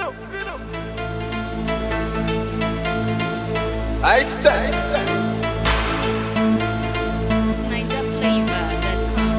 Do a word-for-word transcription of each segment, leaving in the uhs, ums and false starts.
I say, Niger Flavor dot com.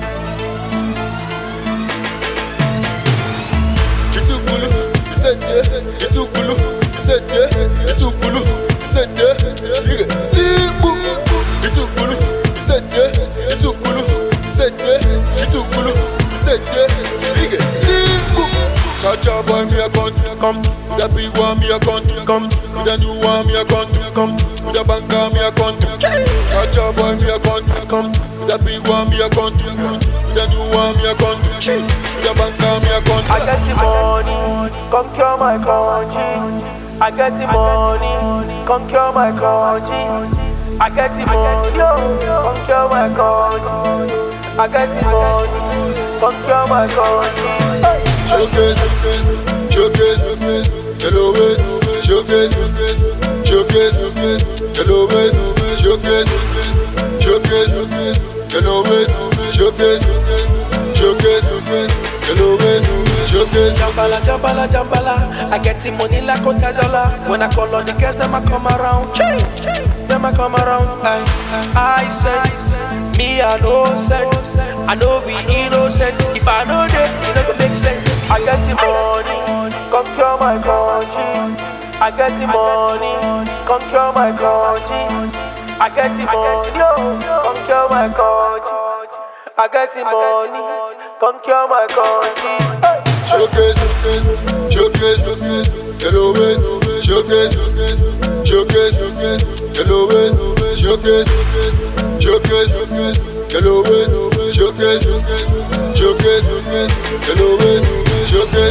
itu kulu, isete, itu kulu, isete, itu kulu, isete, ige, ibu, itu kulu, isete, itu kulu, isete, itu kulu, isete, ige, ibu. Cha-cha boy me a gun, come, with a big one me a gun, come, with a new one me a gun, come, with a banger me a gun, cha-cha boy me a gun, come, with a big one me a gun, come, with a new one me a gun, with a banger me a gun. I get the money, conquer my country. I get the money, conquer my country. I get the money, conquer my country. I get the money, conquer my country. Showcase, showcase, yellow waist, showcase, showcase, yellow waist, showcase, showcase, yellow waist, showcase, showcase, yellow waist, showcase. Jambala, jambala, jambala. I get the money like a dollar. When I call on the girls, them I come around. Them I come around. I, I say, me I know send. I know be innocent. If I know that, it don't make sense. I get the money, conquer my country. I get the money, conquer my country. I get the money, conquer my country. I get the money, conquer my country. Showcase, showcase, yellow waist, showcase, showcase, yellow waist, showcase, showcase, yellow waist, showcase, showcase, yellow waist, showcase.